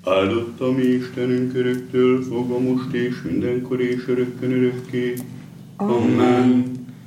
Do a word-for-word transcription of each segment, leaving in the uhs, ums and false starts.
Áldott a mi Istenünk öröktől fogva most és mindenkor és örökkön örökké. Amen.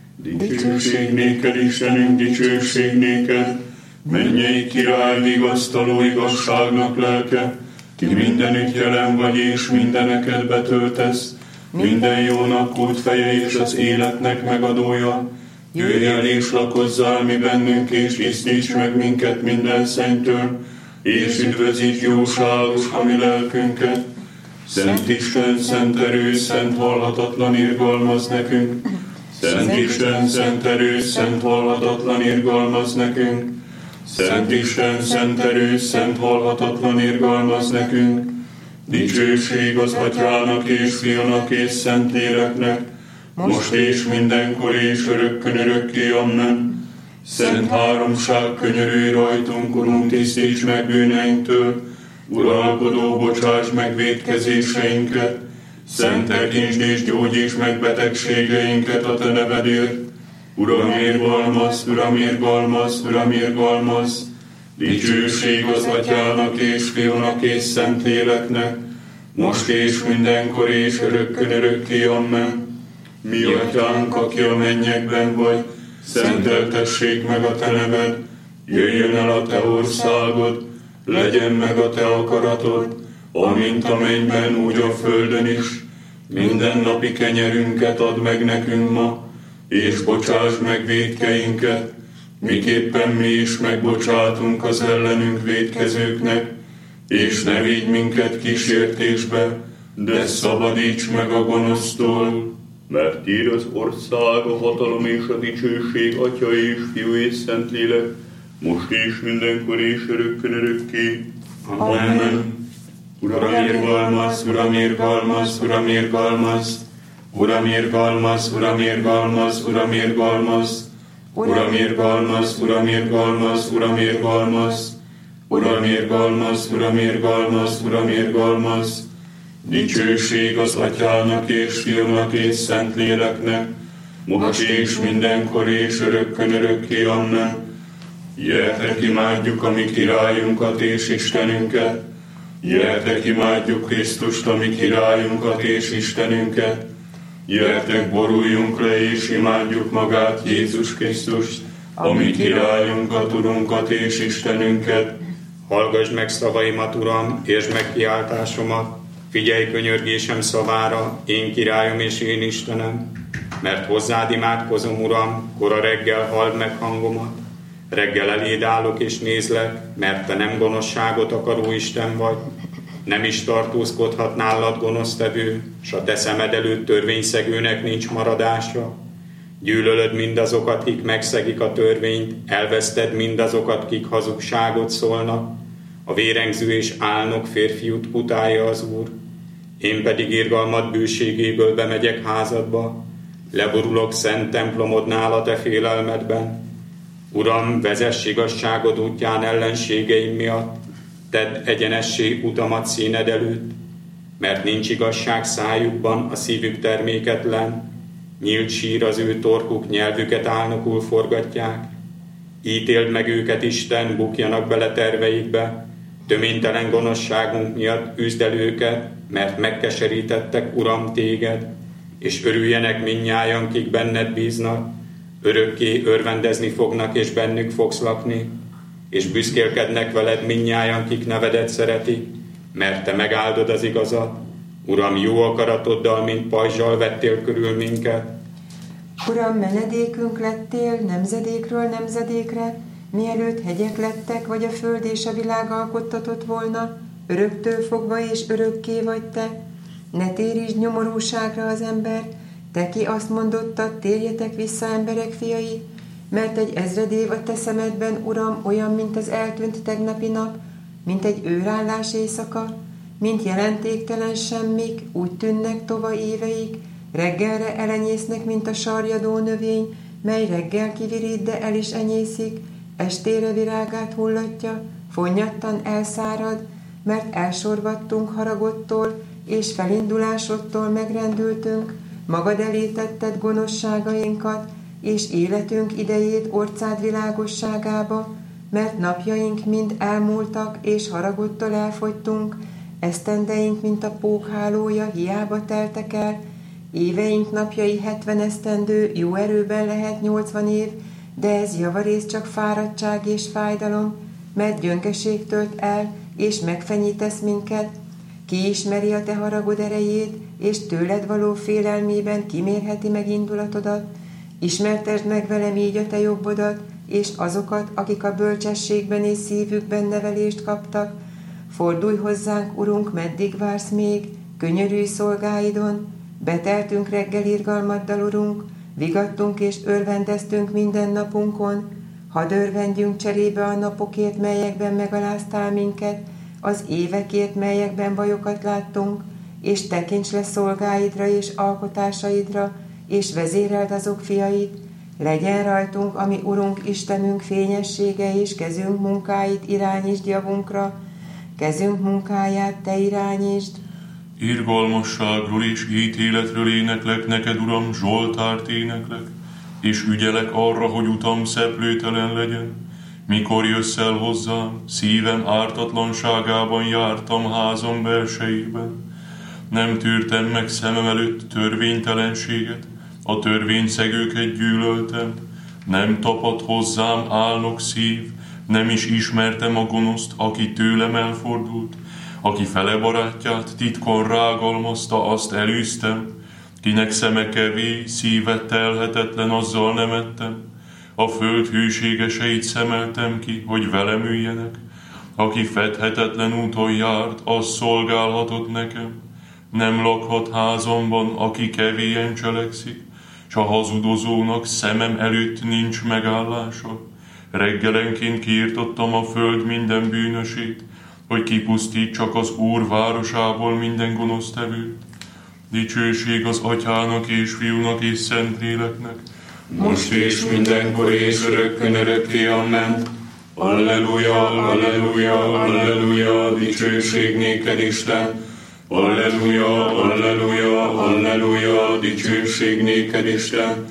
Dicsőség néked, Istenünk, dicsőség néked, mennyei király, vigasztaló igazságnak lelke, ki mindenütt jelen vagy és mindeneket betöltesz, minden jónak útfeje és az életnek megadója. Jöjj el és lakozzál mi bennünk, és tisztíts meg minket minden szennytől, és üdvözíts jóságos a mi lelkünket. Szent Isten, szent erő, szent halhatatlan irgalmaz nekünk. Szent Isten, szent erő, szent halhatatlan irgalmaz nekünk. Szent Isten, szent erő, szent halhatatlan irgalmaz nekünk. Dicsőség az Atyának és Fiúnak és Szentléleknek, most és mindenkor és örökkön örökké. Amen. Szent háromság, könyörülj rajtunk, Urunk, tisztíts meg bűneinktől, uralkodó, bocsáss meg vétkezéseinket, szent tekintsd és gyógyíts meg betegségeinket a te nevedért. Uram, irgalmaz, Uram, irgalmaz, Uram, irgalmaz. Dicsőség az Atyának és Fiúnak és Szentléleknek, most és mindenkor és örökkön örökké. Amen. Mi Atyánk, aki a mennyekben vagy, szenteltessék meg a te neved, jöjjön el a te országod, legyen meg a te akaratod, amint a mennyben, úgy a földön is. Minden napi kenyerünket add meg nekünk ma, és bocsásd meg vétkeinket, miképpen mi is megbocsátunk az ellenünk vétkezőknek, és ne vigy minket kísértésbe, de szabadíts meg a gonosztól. Mert tiéd az ország, a hatalom és a dicsőség, Atya és Fiú és Szentlélek, most és mindenkor és örökkön örökké. Amen. Uram, irgalmaz, Uram, irgalmaz, Uram, irgalmaz. Uram, irgalmaz, Uram, irgalmaz, Uram, irgalmaz. Uram, irgalmaz, Uram, irgalmaz, Uram, irgalmaz. Uram, irgalmaz, Uram, irgalmaz, Uram, irgalmaz. Dicsőség az Atyának és Fiúnak és Szentléleknek, most és mindenkor és örökkön örökké. Amen. Gyertek, imádjuk a mi királyunkat és Istenünket. Gyertek, imádjuk Krisztust, a mi királyunkat és Istenünket. Gyertek, boruljunk le és imádjuk magát, Jézus Krisztust, a mi királyunkat, Urunkat és Istenünket. Hallgass meg szavaimat, Uram, és meg kiáltásomat. Figyelj könyörgésem szavára, én királyom és én Istenem, mert hozzád imádkozom, Uram, kora reggel halld meg hangomat. Reggel eléd állok és nézlek, mert te nem gonoszságot akaró Isten vagy. Nem is tartózkodhat nálad gonosztevő, s a te szemed előtt törvényszegőnek nincs maradása. Gyűlölöd mindazokat, kik megszegik a törvényt, elveszted mindazokat, kik hazugságot szólnak. A vérengző és álnok férfiút utálja az Úr. Én pedig irgalmad bőségéből bemegyek házadba, leborulok szent templomodnál a te félelmedben. Uram, vezess igazságod útján ellenségeim miatt, tedd egyenessé utamat színed előtt, mert nincs igazság szájukban, a szívük terméketlen, nyílt sír az ő torkuk, nyelvüket álnokul forgatják. Ítéld meg őket, Isten, bukjanak bele terveikbe, töménytelen gonoszságunk miatt üzd el őket, mert megkeserítettek, Uram, téged, és örüljenek mindnyájan, kik benned bíznak, örökké örvendezni fognak, és bennük fogsz lakni, és büszkélkednek veled mindnyájan, kik nevedet szeretik, mert te megáldod az igazat. Uram, jó akaratoddal, mint pajzsal vettél körül minket. Uram, menedékünk lettél nemzedékről nemzedékre, mielőtt hegyek lettek, vagy a föld és a világ alkottatott volna, öröktől fogva és örökké vagy te. Ne térítsd nyomorúságra az embert, te ki azt mondottad, térjetek vissza, emberek fiai, mert egy ezred év a te szemedben, Uram, olyan, mint az eltűnt tegnapi nap, mint egy őrállás éjszaka, mint jelentéktelen semmik, úgy tűnnek tova éveik, reggelre elenyésznek, mint a sarjadó növény, mely reggel kivirít, de el is enyészik, estére virágát hullatja, fonnyattan elszárad, mert elsorvadtunk haragodtól, és felindulásodtól megrendültünk, magad elé tetted gonoszságainkat, és életünk idejét orcád világosságába, mert napjaink mind elmúltak, és haragodtól elfogytunk, esztendeink, mint a pókhálója, hiába teltek el, éveink napjai hetven esztendő, jó erőben lehet nyolcvan év, de ez javarész csak fáradtság és fájdalom, mert gyöngeség tölt el, és megfenyítesz minket. Ki ismeri a te haragod erejét, és tőled való félelmében kimérheti meg indulatodat? Ismertesd meg velem így a te jobbodat, és azokat, akik a bölcsességben és szívükben nevelést kaptak. Fordulj hozzánk, Urunk, meddig vársz még, könyörülj szolgáidon, beteltünk reggel irgalmaddal, Urunk, vigadtunk és örvendeztünk minden napunkon, hadd örvendjünk cserébe a napokért, melyekben megaláztál minket, az évekért, melyekben bajokat láttunk, és tekints le szolgáidra és alkotásaidra, és vezéreld azok fiait, legyen rajtunk, ami Urunk Istenünk fényessége, és kezünk munkáit irányítsd javunkra, kezünk munkáját te irányítsd. Irgalmasságról és ítéletről éneklek neked, Uram, Zsoltárt éneklek, és ügyelek arra, hogy utam szeplőtelen legyen. Mikor jössz el hozzám, szívem ártatlanságában jártam házam belsejében. Nem tűrtem meg szemem előtt törvénytelenséget, a törvényszegőket gyűlöltem. Nem tapadt hozzám álnok szív, nem is ismertem a gonoszt, aki tőlem elfordult. Aki fele barátját titkon rágalmazta, azt elűztem. Kinek szeme kevély, szíve telhetetlen, azzal nem ettem. A föld hűségeseit szemeltem ki, hogy velem üljenek. Aki fedhetetlen úton járt, az szolgálhatott nekem. Nem lakhat házamban, aki kevélyen cselekszik, s a hazudozónak szemem előtt nincs megállása. Reggelenként kiirtottam a föld minden bűnösét, hogy kipusztítsak az Úr városából minden gonosztevőt. Dicsőség az Atyának és Fiúnak és Szentléleknek, most és mindenkor és örökkön örökké, amen. Alleluja, alleluja, alleluja, dicsőség néked, Isten. Alleluja, alleluja, alleluja, dicsőség néked, Isten.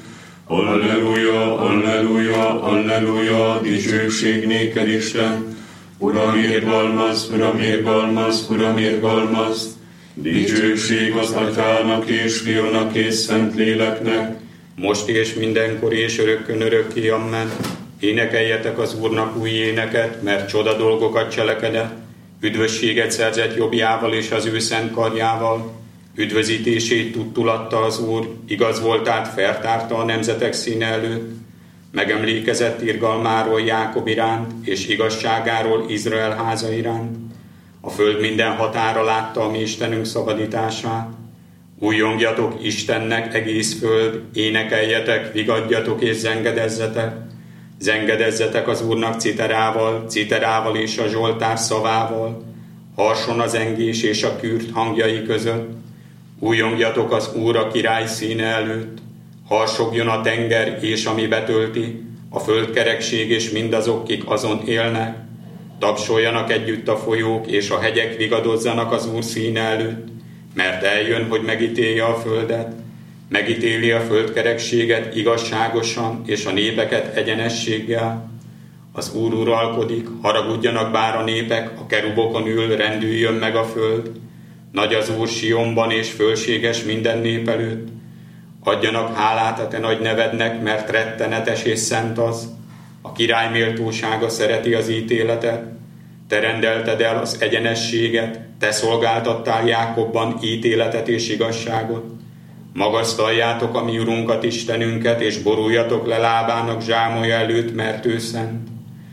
Alleluja, alleluja, alleluja, dicsőség néked, Isten. Uram, irgalmaz, Uram, irgalmaz, Uram, irgalmaz. Dicsőség az Atyának és Fiúnak és Szentléleknek, most és mindenkor és örökkön örökké, amen. Énekeljetek az Úrnak új éneket, mert csoda dolgokat cselekedett. Üdvösséget szerzett jobbjával és az ő szent karjával. Üdvözítését tudtulatta az Úr, igaz voltát feltárta a nemzetek színe előtt. Megemlékezett irgalmáról Jákob iránt, és igazságáról Izrael háza iránt. A föld minden határa látta a mi Istenünk szabadítását. Újjongjatok Istennek, egész föld, énekeljetek, vigadjatok és zengedezzetek. Zengedezzetek az Úrnak citerával, citerával és a zsoltár szavával, harson az engés és a kürt hangjai között. Újjongjatok az Úr a király színe előtt, harsogjon a tenger és ami betölti, a földkerekség és mindazok, kik azon élnek. Tapsoljanak együtt a folyók, és a hegyek vigadozzanak az Úr színe előtt, mert eljön, hogy megítélje a földet, megítéli a földkerekséget igazságosan, és a népeket egyenességgel. Az Úr uralkodik, haragudjanak bár a népek, a kerubokon ül, rendüljön meg a föld. Nagy az Úr Sionban, és fölséges minden nép előtt. Adjanak hálát a te nagy nevednek, mert rettenetes és szent az. A király méltósága szereti az ítéletet. Te rendelted el az egyenességet, te szolgáltattál Jákobban ítéletet és igazságot. Magasztaljátok a mi Urunkat, Istenünket, és boruljatok le lábának zsámolja előtt, mert ő szent.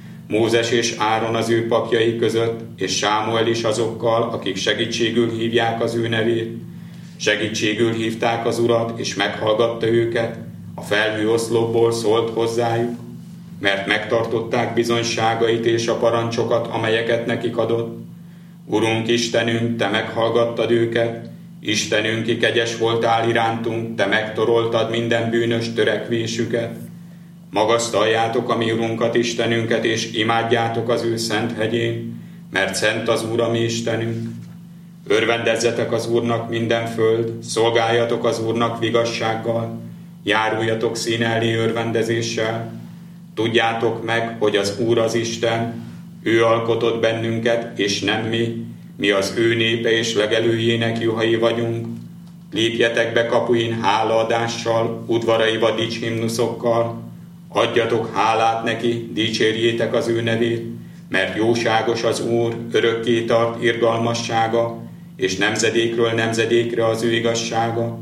Mózes és Áron az ő papjai között, és Sámuel is azokkal, akik segítségül hívják az ő nevét. Segítségül hívták az Urat, és meghallgatta őket, a felhő oszlopból szólt hozzájuk, mert megtartották bizonyságait és a parancsokat, amelyeket nekik adott. Urunk Istenünk, te meghallgattad őket, Istenünk, ki kegyes voltál irántunk, te megtoroltad minden bűnös törekvésüket. Magasztaljátok a mi Urunkat, Istenünket, és imádjátok az ő szent hegyén, mert szent az Úr a mi Istenünk. Örvendezzetek az Úrnak minden föld, szolgáljatok az Úrnak vigassággal, járuljatok színe elé örvendezéssel. Tudjátok meg, hogy az Úr az Isten, ő alkotott bennünket, és nem mi, mi az ő népe és legelőjének juhai vagyunk. Lépjetek be kapuin hálaadással, udvaraiba dicshimnuszokkal, adjatok hálát neki, dicsérjétek az ő nevét, mert jóságos az Úr, örökké tart irgalmassága, és nemzedékről nemzedékre az ő igazsága.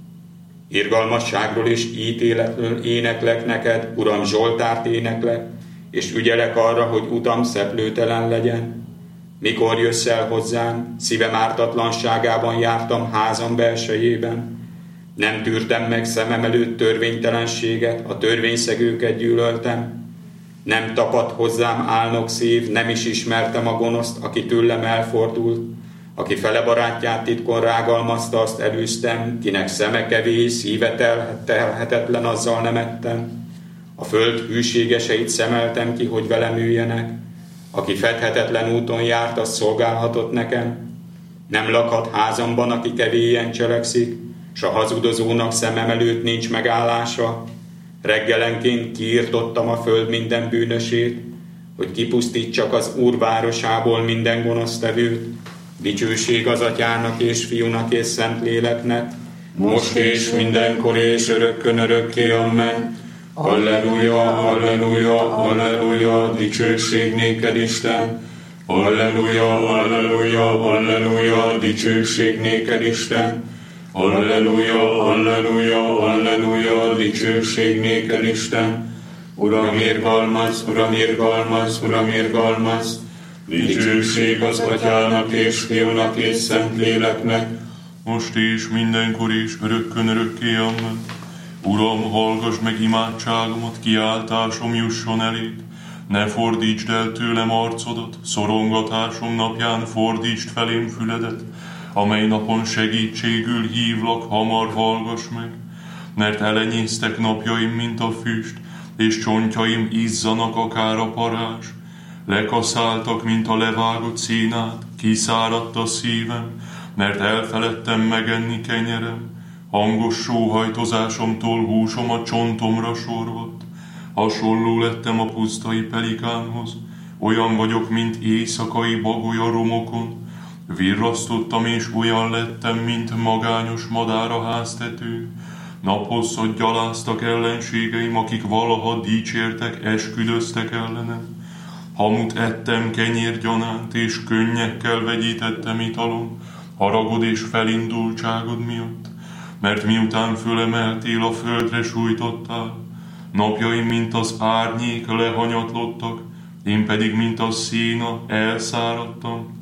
Irgalmasságról és ítéletről éneklek neked, Uram, Zsoltárt éneklek, és ügyelek arra, hogy utam szeplőtelen legyen. Mikor jössz el hozzám, szívem ártatlanságában jártam házam belsejében. Nem tűrtem meg szemem előtt törvénytelenséget, a törvényszegőket gyűlöltem. Nem tapadt hozzám álnok szív, nem is ismertem a gonoszt, aki tőlem elfordult. Aki fele barátját titkon rágalmazta, azt elűztem, kinek szeme kevés, szíve telhetetlen, azzal nem ettem. A föld hűségeseit szemeltem ki, hogy velem üljenek. Aki fedhetetlen úton járt, az szolgálhatott nekem. Nem lakhat házamban, aki kevélyen cselekszik, s a hazudozónak szemem előtt nincs megállása. Reggelenként kiirtottam a föld minden bűnösét, hogy kipusztítsak az Úr városából minden gonosztevőt. Dicsőség az Atyának és Fiúnak és Szentléleknek, most és mindenkor és örökkön örökké, amen. Halleluja, halleluja, halleluja, dicsőség néked, Isten. Halleluja, halleluja, halleluja, dicsőség néked, Isten. Halleluja, halleluja, halleluja, dicsőség néked, Isten. Uram, irgalmaz, Uram, irgalmaz, Uram, irgalmaz. Dicsőség az Atyának és Fiúnak és Szentléleknek, most és mindenkor és örökkön örökké, amen. Uram, hallgass meg imádságomat, kiáltásom jusson eléd. Ne fordítsd el tőlem arcodat, szorongatásom napján fordítsd felém füledet, amely napon segítségül hívlak, hamar hallgass meg. Mert elenyésztek napjaim, mint a füst, és csontjaim izzanak akár a parázs. Lekaszáltak, mint a levágott színát, kiszáradt a szívem, mert elfeledtem megenni kenyerem. Hangos sóhajtozásomtól húsom a csontomra sorvadt. Hasonló lettem a pusztai pelikánhoz, olyan vagyok, mint éjszakai bagoly a romokon. Virrasztottam, és olyan lettem, mint magányos madár a háztetőn. Naphosszat gyaláztak ellenségeim, akik valaha dicsértek, esküdöztek ellenem. Hamut ettem kenyérgyanánt, és könnyekkel vegyítettem italon, haragod és felindultságod miatt, mert miután fölemeltél, a földre sújtottál. Napjaim, mint az árnyék, lehanyatlottak, én pedig, mint a széna, elszáradtam.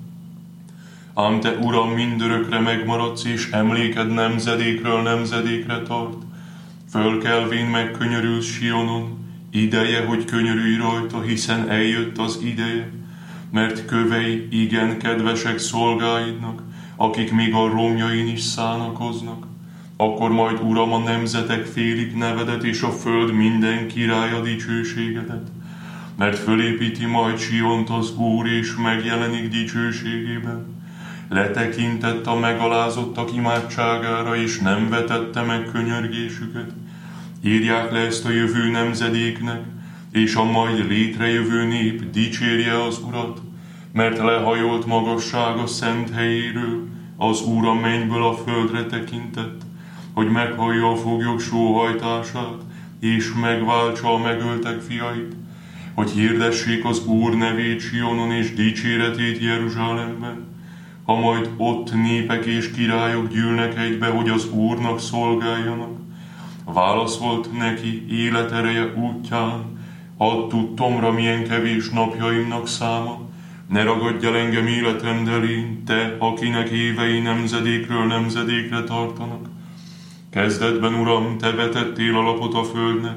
Ám te, Uram, mindörökre megmaradsz, és emléked nemzedékről nemzedékre tart. Fölkelvén megkönyörülsz Sionon, ideje, hogy könyörülj rajta, hiszen eljött az ideje, mert kövei igen kedvesek szolgáidnak, akik még a romjain is szánakoznak. Akkor majd, Uram, a nemzetek félik nevedet, és a föld minden királya dicsőségedet. Mert fölépíti majd Siont az Úr, és megjelenik dicsőségében. Letekintett a megalázottak imádságára, és nem vetette meg könyörgésüket. Írják le ezt a jövő nemzedéknek, és a majd létrejövő nép dicsérje az Urat, mert lehajolt magassága szent helyéről, az Úr a mennyből a földre tekintett, hogy meghallja a foglyok sóhajtását, és megváltsa a megöltek fiait, hogy hirdessék az Úr nevét Sionon és dicséretét Jeruzsálemben, ha majd ott népek és királyok gyűlnek egybe, hogy az Úrnak szolgáljanak. Válaszolt neki életereje útján, hadd tudtomra, milyen kevés napjaimnak száma, ne ragadj el engem életem delén, te, akinek évei nemzedékről nemzedékre tartanak. Kezdetben, Uram, te vetettél alapot a földnek,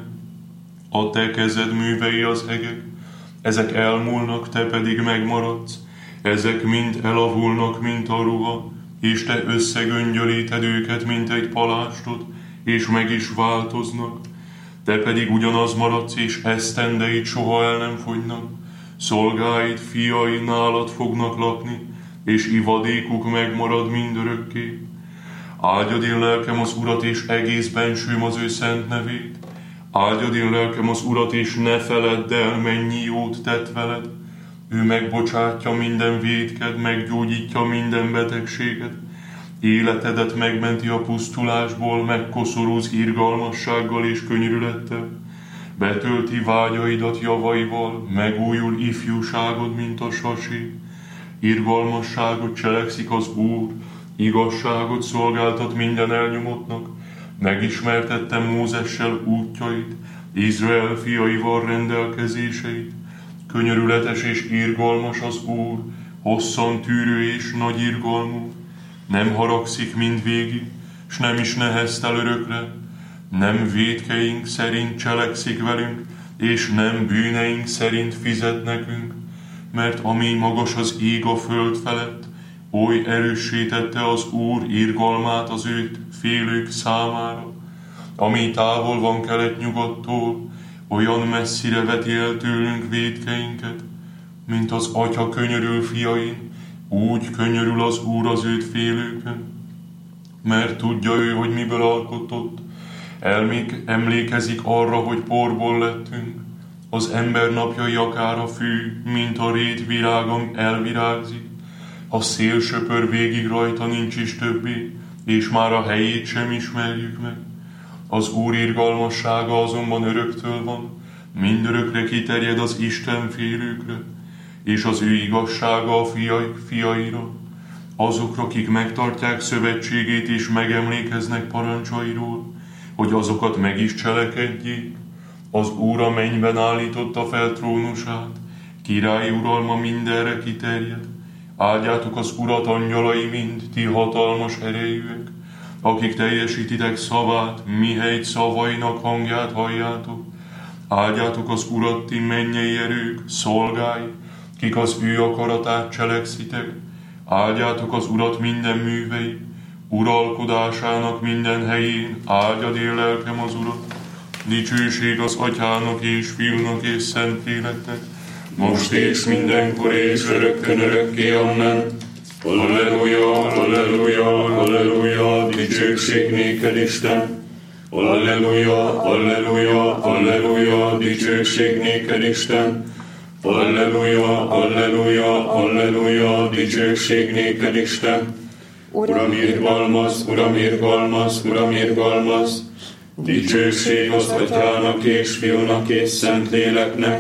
a te kezed művei az hegek, ezek elmúlnak, te pedig megmaradsz, ezek mind elavulnak, mint a ruha, és te összegöngyölíted őket, mint egy palástot, és meg is változnak. Te pedig ugyanaz maradsz, és esztendeid soha el nem fogynak. Szolgáid, fiai nálad fognak lakni, és ivadékuk megmarad mindörökké. Áldjad én lelkem az Urat, és egész bensőm az ő szent nevét. Áldjad én lelkem az Urat, és ne feledd el, mennyi jót tett veled. Ő megbocsátja minden vétked, meggyógyítja minden betegséget. Életedet megmenti a pusztulásból, megkoszorúz irgalmassággal és könyörülettel. Betölti vágyaidat javaival, megújul ifjúságod, mint a sasé. Irgalmasságot cselekszik az Úr, igazságot szolgáltat minden elnyomottnak. Megismertette Mózessel útjait, Izrael fiaival rendelkezéseit. Könyörületes és irgalmas az Úr, hosszan tűrő és nagy irgalmú. Nem haragszik mindvégig, s nem is neheztel örökre. Nem vétkeink szerint cselekszik velünk, és nem bűneink szerint fizet nekünk. Mert ami magas az ég a föld felett, oly erősítette az Úr irgalmát az őt félők számára. Ami távol van kelet-nyugattól, olyan messzire veti el tőlünk vétkeinket, mint az atya könyörül fiain, úgy könyörül az Úr az őt félőkön. Mert tudja ő, hogy miből alkotott, elmék emlékezik arra, hogy porból lettünk. Az ember napjai akár a fű, mint a rét virágon elvirágzik. A szél söpör végig rajta, nincs is többé, és már a helyét sem ismerjük meg. Az Úr irgalmassága azonban öröktől van, mindörökre kiterjed az Isten félőkre, és az ő igazsága a fiai, fiaira, azokra, akik megtartják szövetségét és megemlékeznek parancsairól, hogy azokat meg is cselekedjék. Az Úr a mennyben állította fel trónusát, királyi uralma mindenre kiterjed. Áldjátok az Urat, angyalai mind, ti hatalmas erejűek, akik teljesítitek szavát, mihelyt szavainak hangját halljátok. Áldjátok az Urat, ti mennyei erők, szolgái, kik az ő akaratát cselekszitek. Áldjátok az Urat minden művei, uralkodásának minden helyén, áldjad én lelkem az Urat. Dicsőség az Atyának és Fiúnak és Szentléleknek, most és mindenkor és örökkön örökké, amen. Halleluja, halleluja, halleluja, dicsőség néked, Isten. Halleluja, halleluja, halleluja, dicsőség néked, Isten. Halleluja, halleluja, halleluja, dicsőség néked, Isten. Uram, irgalmaz, Uram, irgalmaz, Uram, irgalmaz. Dicsőség az Atyának és Fiúnak és Szentléleknek.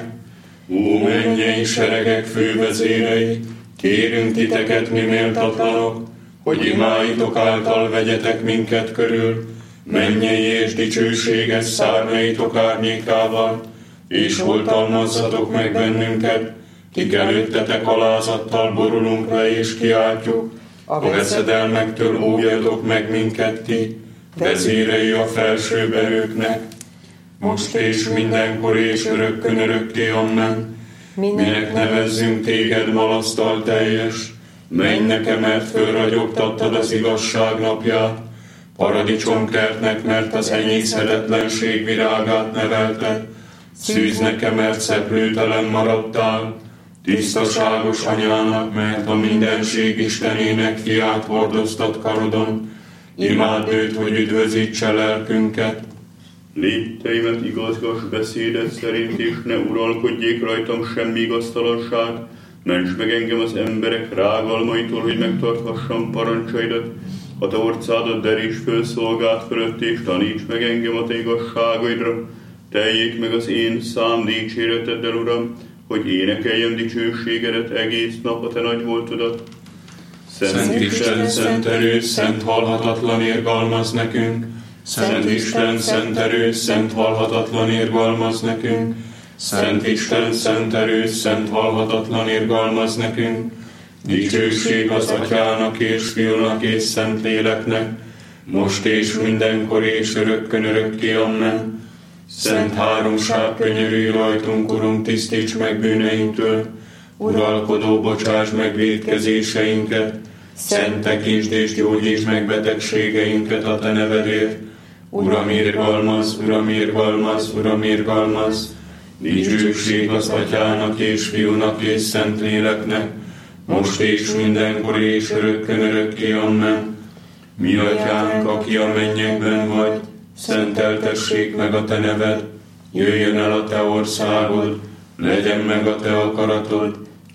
Ó, mennyei seregek fővezérei, kérünk titeket, mi méltatlanok, hogy imáitok által vegyetek minket körül, mennyei és dicsőséges szárnyaitok árnyékával, és oltalmazzatok meg bennünket, kik előttetek alázattal borulunk le és kiáltjuk, a veszedelmektől óvjatok meg minket ti, vezérei a felsőbb erőknek, most és mindenkor és örökkön örökké, amen. Minek nevezzünk téged malasztal teljes, menj nekem, mert fölragyogtattad az igazság napját, paradicsomkertnek, mert az enyészhetetlenség virágát nevelted, szűz nekem, mert szeplőtelen maradtál, tisztaságos anyának, mert a mindenség Istenének fiát hordoztat karodon, imádd őt, hogy üdvözítse lelkünket. Lépteimet igazgass beszédet szerint, és ne uralkodjék rajtam semmi igaztalanság. Ments meg engem az emberek rágalmaitól, hogy megtarthassam parancsaidat. A te orcádat deríts föl szolgád fölött, és taníts meg engem a te igazságaidra. Teljék meg az én szám dicséreteddel, Uram, hogy énekeljem dicsőségedet egész nap a te nagy voltodat. Szent Isten, szent erő, szent halhatatlan irgalmaz nekünk. Szent Isten, szent erő, szent halhatatlan irgalmaz nekünk. Szent Isten, szent erő, szent halhatatlan irgalmaz nekünk. Dicsőség az Atyának és Fiúnak és Szentléleknek, most és mindenkor és örökkön örökké, amen. Szent háromság, könyörülj rajtunk, Urunk, tisztíts meg bűneinktől. Uralkodó, bocsáss meg vétkezéseinket. Szent, tekítsd és gyógyítsd meg betegségeinket a te nevedért. Uram, irgalmaz, Uram, irgalmaz, Uram, irgalmaz. Dicsőség az Atyának és Fiúnak és Szentléleknek, most és mindenkor és örökkön örökké, amen. Mi Atyánk, aki a mennyekben vagy, szenteltessék meg a te neved, jöjjön el a te országod, legyen meg a te akaratod,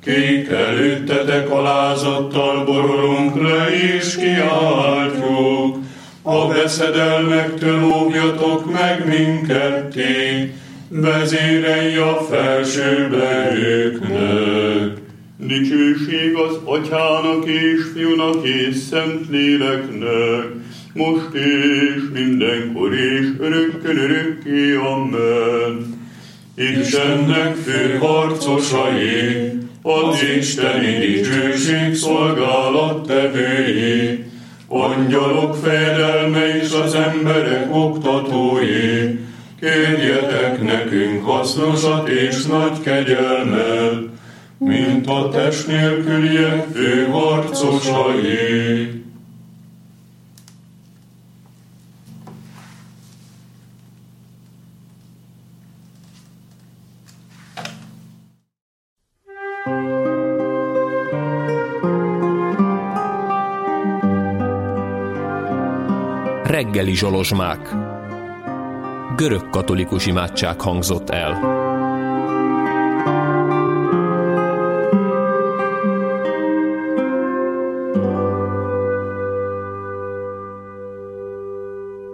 kik előttetek alázattal borulunk le és kiáltjuk, a veszedelmektől óvjatok meg minket ti, vezérelj a felsőbe őknek. Dicsőség az Atyának és Fiúnak és Szentléleknek, most és mindenkor és örökkön örökké. Amen. Istennek fő harcosai, az isteni dicsőség szolgálattevői, angyalok fejedelme és az emberek oktatói, kérjetek nekünk hasznosat és nagy kegyelmet, mint a test nélküliek fő harcosai. Reggeli zsolozsmák. Görög katolikus imádság hangzott el.